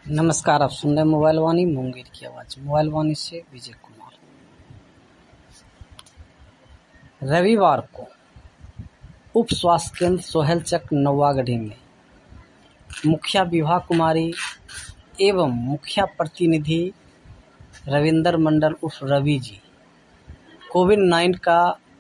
नमस्कार, आप सुन रहे हैं मोबाइल वाणी मुंगेर की आवाज। मोबाइल वाणी से विजय कुमार। रविवार को उप स्वास्थ्य केंद्र सोहेलचक नौवागढ़ी में मुखिया विभा कुमारी एवं मुखिया प्रतिनिधि रविंदर मंडल उर्फ रवि जी कोविड-19 का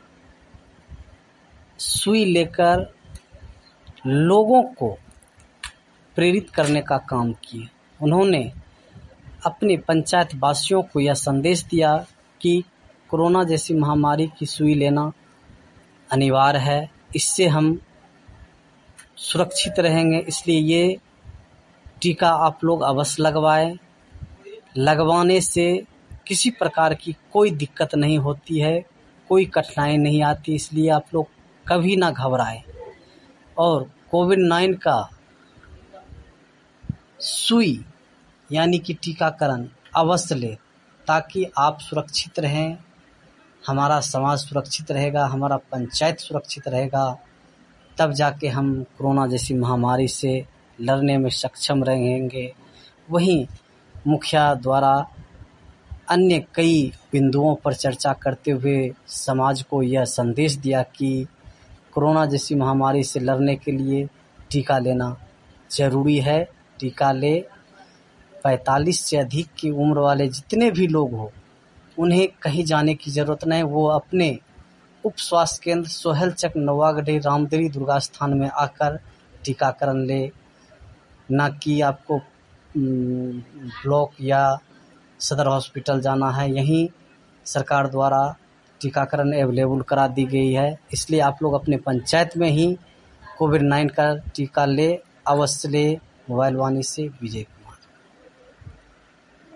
सुई लेकर लोगों को प्रेरित करने का काम किए। उन्होंने अपने पंचायत वासियों को यह संदेश दिया कि कोरोना जैसी महामारी की सुई लेना अनिवार्य है, इससे हम सुरक्षित रहेंगे। इसलिए ये टीका आप लोग अवश्य लगवाएं। लगवाने से किसी प्रकार की कोई दिक्कत नहीं होती है, कोई कठिनाई नहीं आती, इसलिए आप लोग कभी ना घबराएं और कोविड-19 का सुई यानी कि टीकाकरण अवश्य लें ताकि आप सुरक्षित रहें, हमारा समाज सुरक्षित रहेगा, हमारा पंचायत सुरक्षित रहेगा। तब जाके हम कोरोना जैसी महामारी से लड़ने में सक्षम रहेंगे। वहीं मुखिया द्वारा अन्य कई बिंदुओं पर चर्चा करते हुए समाज को यह संदेश दिया कि कोरोना जैसी महामारी से लड़ने के लिए टीका लेना ज़रूरी है। टीका ले। 45 से अधिक की उम्र वाले जितने भी लोग हो उन्हें कहीं जाने की ज़रूरत नहीं, वो अपने उप स्वास्थ्य केंद्र सोहेलचक नौवागढ़ी रामदेवी दुर्गा स्थान में आकर टीकाकरण ले। ना कि आपको ब्लॉक या सदर हॉस्पिटल जाना है, यहीं सरकार द्वारा टीकाकरण अवेलेबल करा दी गई है। इसलिए आप लोग अपने पंचायत में ही कोविड-19 का टीका ले, अवश्य ले। मोबाइल वाणी से विजय।